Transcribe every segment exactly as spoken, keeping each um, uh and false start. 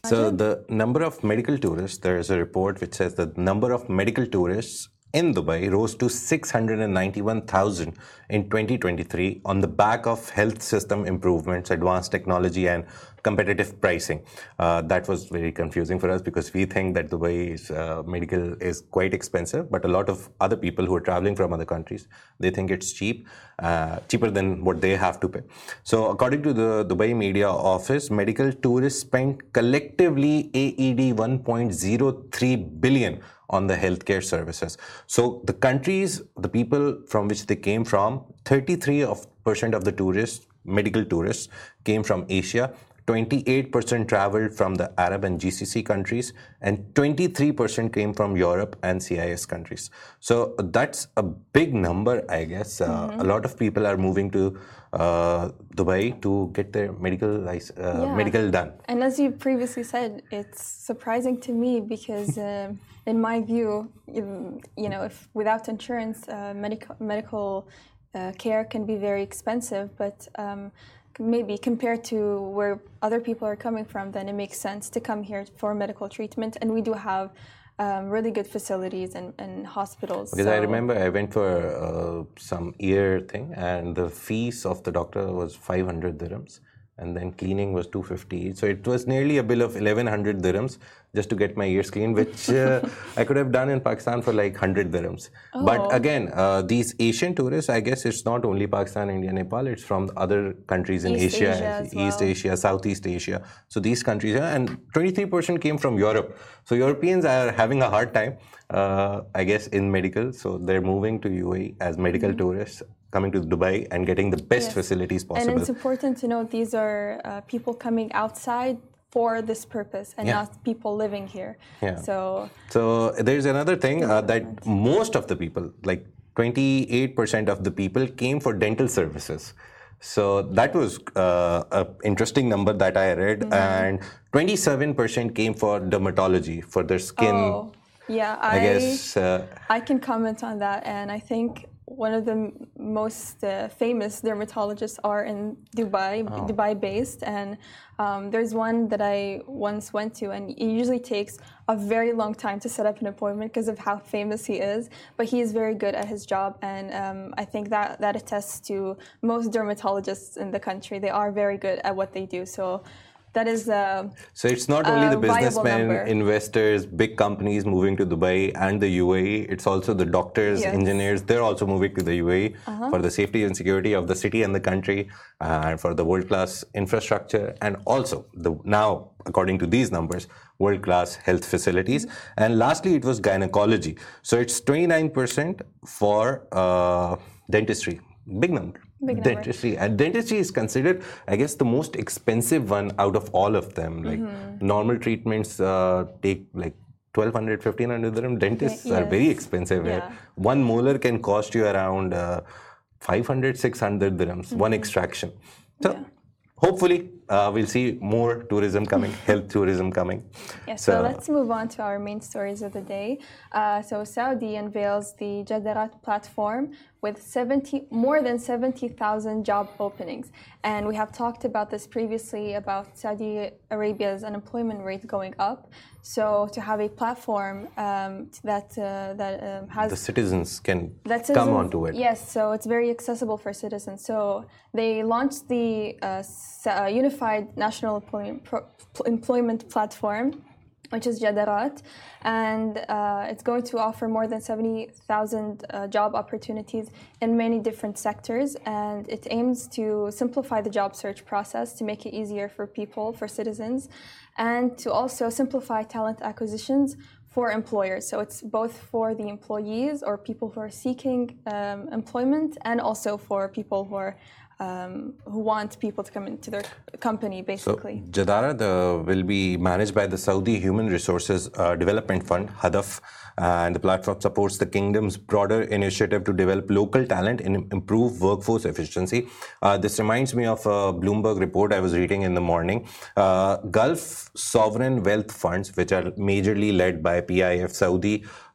So the number of medical tourists, there is a report which says the number of medical tourists in Dubai rose to six hundred ninety-one thousand in twenty twenty-three on the back of health system improvements, advanced technology, and competitive pricing. Uh, that was very confusing for us because we think that Dubai's uh, medical is quite expensive, but a lot of other people who are traveling from other countries, they think it's cheap, uh, cheaper than what they have to pay. So according to the Dubai Media Office, medical tourists spent collectively A E D one point zero three billion on the healthcare services. So the countries, the people from which they came from, thirty-three percent of the tourists, medical tourists, came from Asia, twenty-eight percent traveled from the Arab and G C C countries, and twenty-three percent came from Europe and C I S countries. So that's a big number, I guess. Uh, mm-hmm. A lot of people are moving to uh, Dubai to get their medical uh, yeah. medical done. And as you previously said, it's surprising to me because, uh, in my view, you, you know, if without insurance, uh, medical medical uh, care can be very expensive, but um, maybe compared to where other people are coming from, then it makes sense to come here for medical treatment. And we do have um, really good facilities and, and hospitals. Because so. I remember I went for uh, some ear thing, and the fees of the doctor was five hundred dirhams, and then cleaning was two hundred fifty. So it was nearly a bill of eleven hundred dirhams just to get my ears cleaned, which uh, I could have done in Pakistan for like one hundred dirhams. Oh. But again, uh, these Asian tourists, I guess it's not only Pakistan, India, Nepal, it's from other countries in East Asia, Asia well. East Asia, Southeast Asia. So these countries, and twenty-three percent came from Europe. So Europeans are having a hard time, uh, I guess, in medical. So they're moving to U A E as medical mm-hmm. tourists, coming to Dubai and getting the best yes. facilities possible. And it's important to note these are uh, people coming outside for this purpose and yeah. not people living here. Yeah. So, so there's another thing uh, that most of the people, like twenty-eight percent of the people, came for dental services. So that was uh, an interesting number that I read. Mm-hmm. And twenty-seven percent came for dermatology, for their skin. Oh, yeah, I, I guess. Uh, I can comment on that. And I think one of the most uh, famous dermatologists are in Dubai, oh. Dubai based. And um, there's one that I once went to, and it usually takes a very long time to set up an appointment because of how famous he is. But he is very good at his job. And um, I think that, that attests to most dermatologists in the country. They are very good at what they do. So that is uh, so it's not only the businessmen, investors, big companies moving to Dubai and the U A E. It's also the doctors, yes. engineers. They're also moving to the U A E uh-huh. for the safety and security of the city and the country, uh, and for the world-class infrastructure, and also the now, according to these numbers, world-class health facilities. Mm-hmm. And lastly, it was gynecology. So it's twenty-nine percent for uh, dentistry. Big number. Big dentistry. Number. And dentistry is considered, I guess, the most expensive one out of all of them. Like mm-hmm. normal treatments uh, take like twelve hundred, fifteen hundred dirham. Dentists okay, yes. are very expensive. Yeah. One molar can cost you around uh, five hundred, six hundred dirhams, mm-hmm. one extraction. So yeah. hopefully uh, we'll see more tourism coming, health tourism coming. Yeah, so, so let's move on to our main stories of the day. Uh, so Saudi unveils the Jadarat platform with seventy, more than seventy thousand job openings. And we have talked about this previously about Saudi Arabia's unemployment rate going up. So to have a platform um, that uh, that um, has... The citizens can that citizens, come onto it. Yes, so it's very accessible for citizens. So they launched the uh, uh, Unified National Employment, Pro- Employment Platform, which is Jadarat, and uh, it's going to offer more than seventy thousand uh, job opportunities in many different sectors, and it aims to simplify the job search process to make it easier for people, for citizens, and to also simplify talent acquisitions for employers. So it's both for the employees or people who are seeking um, employment, and also for people who are Um, who want people to come into their company, basically. So, Jadarat uh, will be managed by the Saudi Human Resources uh, Development Fund, Hadaf, and the platform supports the kingdom's broader initiative to develop local talent and improve workforce efficiency. Uh, this reminds me of a Bloomberg report I was reading in the morning. Uh, Gulf sovereign wealth funds, which are majorly led by P I F Saudi,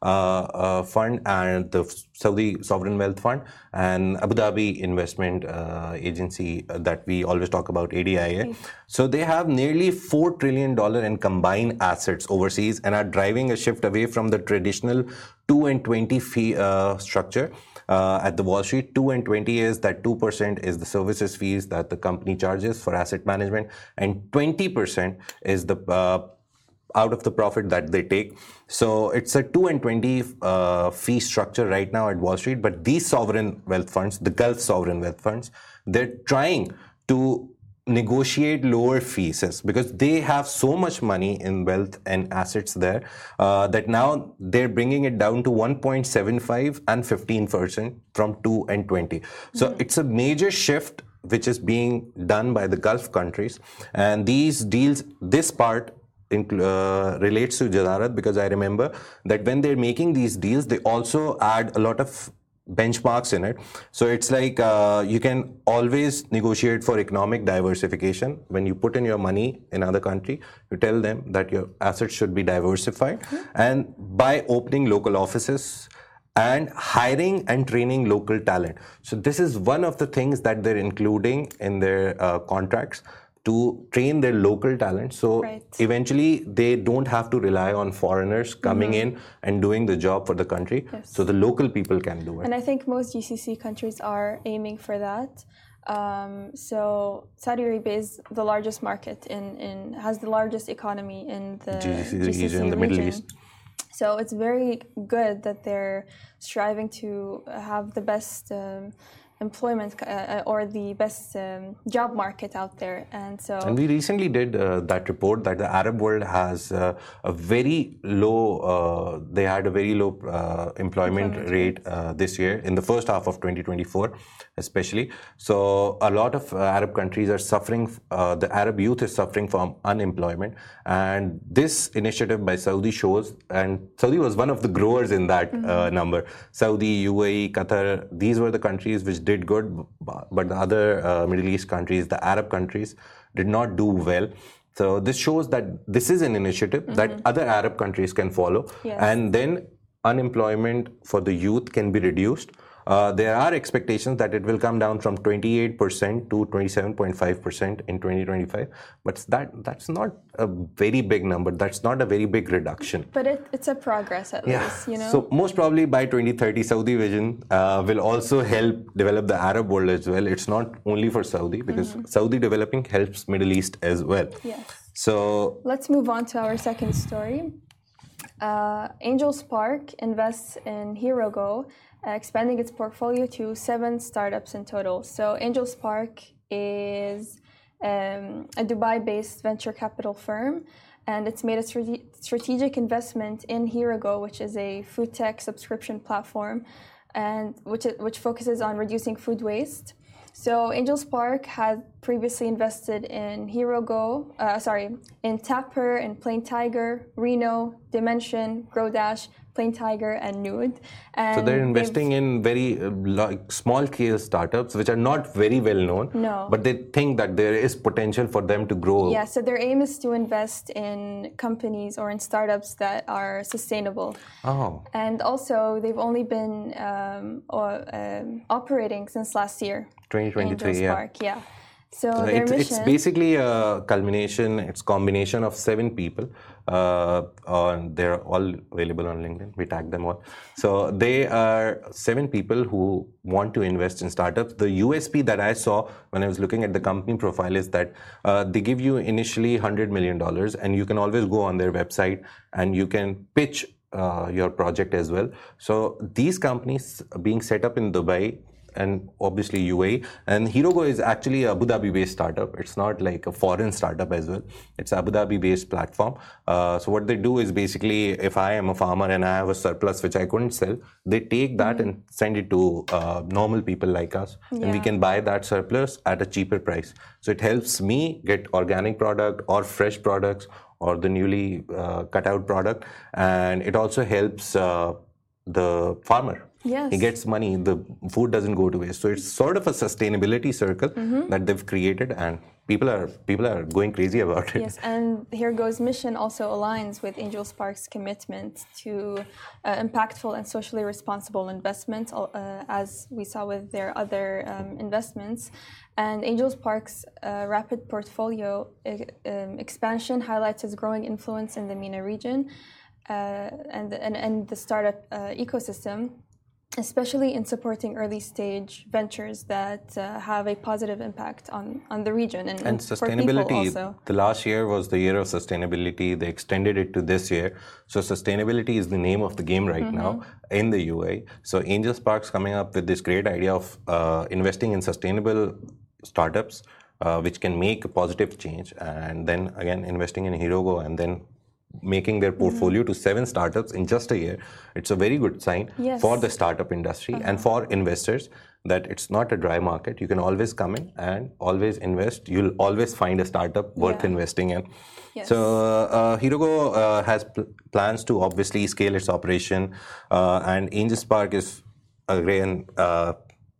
uh, uh, Fund and the Saudi Sovereign Wealth Fund and Abu Dhabi Investment uh, Agency that we always talk about, A D I A. So they have nearly four trillion dollars in combined assets overseas and are driving a shift away from the traditional two and twenty fee uh, structure. Uh, at the Wall Street, two and twenty is that two percent is the services fees that the company charges for asset management, and twenty percent is the uh, out of the profit that they take. So it's a two and twenty uh, fee structure right now at Wall Street. But these sovereign wealth funds, the Gulf sovereign wealth funds, they're trying to negotiate lower fees because they have so much money in wealth and assets there uh, that now they're bringing it down to one point seven five and fifteen percent from two and twenty. So mm-hmm. it's a major shift which is being done by the Gulf countries, and these deals, this part uh, relates to Jadarat because I remember that when they're making these deals, they also add a lot of benchmarks in it. So it's like uh, you can always negotiate for economic diversification. When you put in your money in another country, you tell them that your assets should be diversified. Mm-hmm. And by opening local offices and hiring and training local talent. So this is one of the things that they're including in their uh, contracts, to train their local talent. So right. eventually they don't have to rely on foreigners coming mm-hmm. in and doing the job for the country. Yes. So the local people can do it. And I think most G C C countries are aiming for that. Um, so Saudi Arabia is the largest market in, in has the largest economy in the G C C, G C C region, the Middle East. So it's very good that they're striving to have the best um, employment uh, or the best um, job market out there. And so and we recently did uh, that report that the Arab world has uh, a very low uh, they had a very low uh, employment, employment rate uh, this year in the first half of twenty twenty-four especially. So a lot of uh, Arab countries are suffering, uh, the Arab youth is suffering from unemployment, and this initiative by Saudi shows, and Saudi was one of the growers in that mm-hmm. uh, number. Saudi, U A E, Qatar, these were the countries which did good, but the other uh, Middle East countries, the Arab countries, did not do well. So this shows that this is an initiative mm-hmm. that other Arab countries can follow, yes. and then unemployment for the youth can be reduced. Uh, there are expectations that it will come down from twenty-eight percent to twenty-seven point five percent in twenty twenty-five, but that that's not a very big number. That's not a very big reduction. But it, it's a progress at yeah. least, you know. So most probably by twenty thirty, Saudi Vision uh, will also help develop the Arab world as well. It's not only for Saudi, because mm-hmm. Saudi developing helps Middle East as well. Yes. So let's move on to our second story. Uh, Angel Spark invests in HeroGo, Uh, expanding its portfolio to seven startups in total. So Angel Spark is um, a Dubai-based venture capital firm, and it's made a strate- strategic investment in HeroGo, which is a food tech subscription platform, and which which focuses on reducing food waste. So Angel Spark had previously invested in HeroGo, uh, sorry, in Tapper, in Plain Tiger, Reno, Dimension, GrowDash, Plain Tiger, and Nude. And so they're investing in very uh, like small scale startups which are not very well known. No. But they think that there is potential for them to grow. Yeah, so their aim is to invest in companies or in startups that are sustainable. Oh. And also, they've only been um, or, um, operating since last year. twenty twenty-three, Angel yeah. Spark, yeah. So uh, their it's, mission, it's basically a culmination, it's combination of seven people. Uh, on, they're all available on LinkedIn. We tag them all. So they are seven people who want to invest in startups. The U S P that I saw when I was looking at the company profile is that uh, they give you initially one hundred million dollars, and you can always go on their website and you can pitch uh, your project as well. So these companies being set up in Dubai, and obviously U A E. And HeroGo is actually a Abu Dhabi-based startup. It's not like a foreign startup as well. It's an Abu Dhabi-based platform. Uh, so what they do is basically, if I am a farmer and I have a surplus which I couldn't sell, they take that mm-hmm. and send it to uh, normal people like us. Yeah. And we can buy that surplus at a cheaper price. So it helps me get organic product or fresh products or the newly uh, cut out product. And it also helps uh, the farmer. Yes. He gets money. The food doesn't go to waste. So it's sort of a sustainability circle mm-hmm. that they've created, and people are people are going crazy about it. Yes, and Here Goes mission also aligns with Angel Sparks' commitment to uh, impactful and socially responsible investments, uh, as we saw with their other um, investments. And Angel Sparks' uh, rapid portfolio um, expansion highlights its growing influence in the MENA region uh, and, and, and the startup uh, ecosystem, especially in supporting early stage ventures that uh, have a positive impact on, on the region and, and sustainability. For also. The last year was the year of sustainability. They extended it to this year. So sustainability is the name of the game right mm-hmm. now in the U A E. So Angel Sparks coming up with this great idea of uh, investing in sustainable startups uh, which can make a positive change, and then again investing in Herogo, and then making their portfolio mm-hmm. to seven startups in just a year. It's a very good sign yes. for the startup industry uh-huh. and for investors that it's not a dry market. You can always come in and always invest. You'll always find a startup worth yeah. investing in. Yes. So uh, Herogo uh, has pl- plans to obviously scale its operation, uh, and Angel Spark is again uh,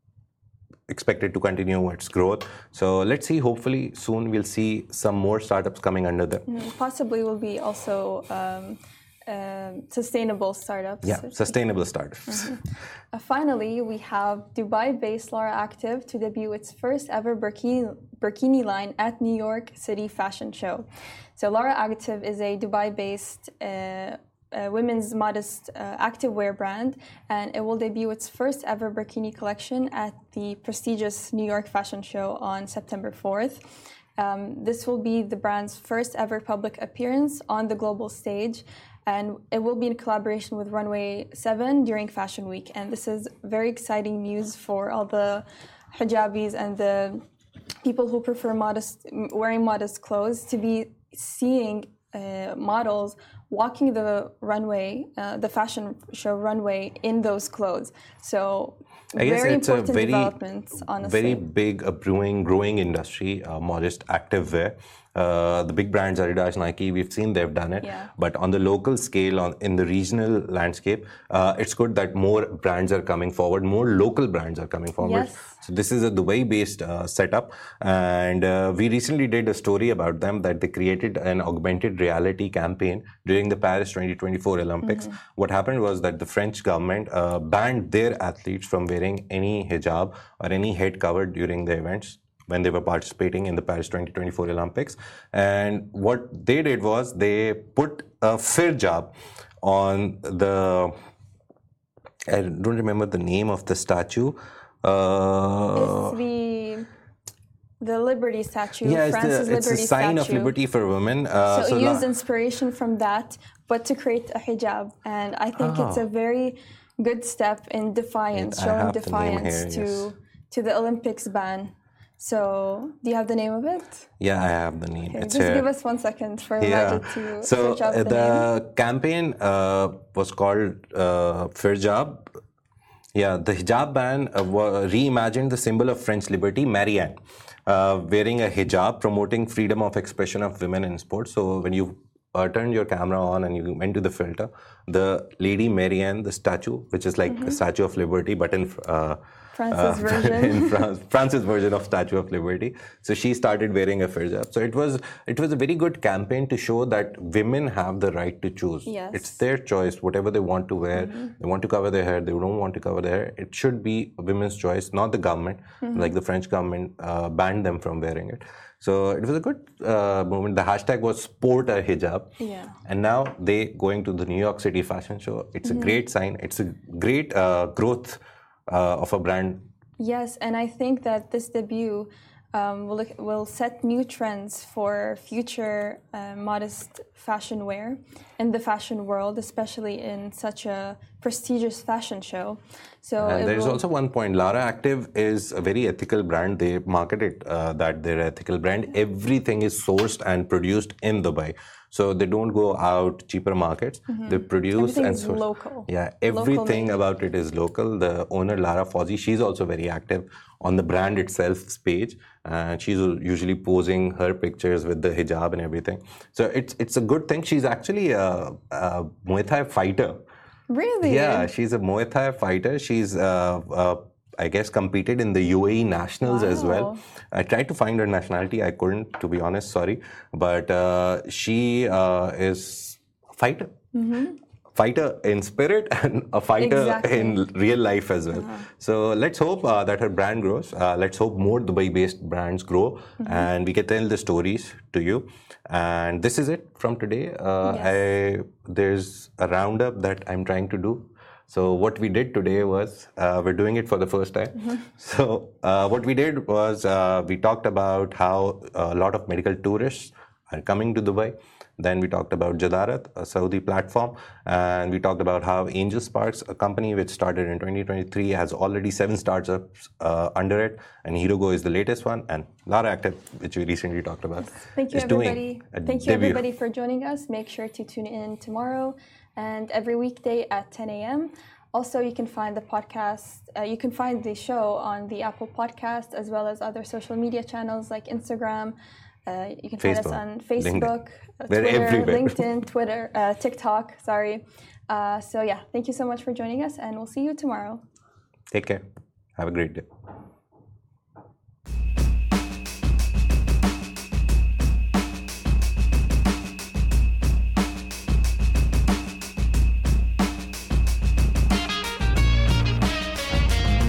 expected to continue its growth. So let's see, hopefully soon we'll see some more startups coming under them. Mm, possibly will be also um, uh, sustainable startups. Yeah, sustainable startups. Mm-hmm. Uh, finally, we have Dubai-based Lara Active to debut its first ever burkini, burkini line at New York City Fashion Show. So Lara Active is a Dubai-based uh, Uh, women's modest uh, activewear brand, and it will debut its first ever burkini collection at the prestigious New York Fashion Show on September fourth. Um, this will be the brand's first ever public appearance on the global stage, and it will be in collaboration with Runway seven during Fashion Week. And this is very exciting news for all the hijabis and the people who prefer modest, wearing modest clothes, to be seeing uh, models walking the runway, uh, the fashion show runway in those clothes. So I guess very it's important a very, developments, honestly. Very big, uh, brewing, growing industry, uh, modest active wear. Uh, the big brands, Adidas, Nike, we've seen they've done it. Yeah. But on the local scale, on in the regional landscape, uh, it's good that more brands are coming forward, more local brands are coming forward. Yes. So this is a Dubai-based uh, setup. And uh, we recently did a story about them that they created an augmented reality campaign during the Paris twenty twenty-four Olympics. Mm-hmm. What happened was that the French government uh, banned their athletes from wearing any hijab or any head cover during the events when they were participating in the Paris twenty twenty-four Olympics. And what they did was they put a firjab on the, I don't remember the name of the statue. Uh, it's the the Liberty statue. Yeah, it's, France's the, it's Liberty a sign statue. of liberty for women. Uh, so, so it used inspiration from that, but to create a hijab. And I think oh. it's a very good step in defiance, I showing defiance here, to yes. to the Olympics ban. So, do you have the name of it? Yeah, I have the name. Okay, it's just here. give us one second for yeah. Majid to so, search out the, the name. campaign uh, was called uh, Firjab. Yeah, the hijab ban uh, reimagined the symbol of French liberty, Marianne, uh, wearing a hijab, promoting freedom of expression of women in sports. So when you uh, turned your camera on and you went to the filter, the lady Marianne, the statue, which is like mm-hmm. the Statue of Liberty, but in uh, France's uh, version. in France, France's version of Statue of Liberty. So she started wearing a firjab. So it was it was a very good campaign to show that women have the right to choose. Yes. It's their choice, whatever they want to wear. Mm-hmm. They want to cover their hair, they don't want to cover their hair. It should be a women's choice, not the government. Mm-hmm. Like the French government uh, banned them from wearing it. So it was a good uh, movement. The hashtag was sport a hijab. Yeah. And now they going to the New York City Fashion Show. It's mm-hmm. a great sign. It's a great uh, growth uh, of a brand. Yes, and I think that this debut um, will, will set new trends for future uh, modest fashion wear in the fashion world, especially in such a prestigious fashion show. So and there's will... also one point. Lara Active is a very ethical brand. They market it uh, that they're an ethical brand. Everything is sourced and produced in Dubai. So they don't go out cheaper markets. Mm-hmm. They produce everything and is source. Local. Yeah, everything local about it is local. The owner Lara Fauzi, she's also very active on the brand itself's page, and she's usually posing her pictures with the hijab and everything. So it's it's a good thing. She's actually a, a Muay Thai fighter. Really? Yeah, she's a Muay Thai fighter. She's, uh, uh, I guess, competed in the U A E Nationals as well. Wow. I tried to find her nationality. I couldn't, to be honest, sorry. But uh, she uh, is a fighter. Mm-hmm. Fighter in spirit and a fighter Exactly. in real life as well. Uh-huh. So let's hope uh, that her brand grows. Uh, let's hope more Dubai-based brands grow, Mm-hmm. and we can tell the stories to you. And this is it from today. Uh, Yes. I, there's a roundup that I'm trying to do. So what we did today was uh, we're doing it for the first time. Mm-hmm. So uh, what we did was uh, we talked about how a lot of medical tourists are coming to Dubai. Then we talked about Jadarat, a Saudi platform, and we talked about how Angel Sparks, a company which started in twenty twenty-three, has already seven startups uh, under it, and Herogo is the latest one, and Lara Active, which we recently talked about, Thank you, is everybody. doing a Thank you, debut. everybody, for joining us. Make sure to tune in tomorrow and every weekday at ten a.m. Also, you can find the podcast, uh, you can find the show on the Apple Podcast, as well as other social media channels like Instagram. Uh, you can find us Facebook, on Facebook, uh, We're Twitter, everywhere. LinkedIn, Twitter, uh, TikTok. Sorry. Uh, so yeah, thank you so much for joining us, and we'll see you tomorrow. Take care. Have a great day.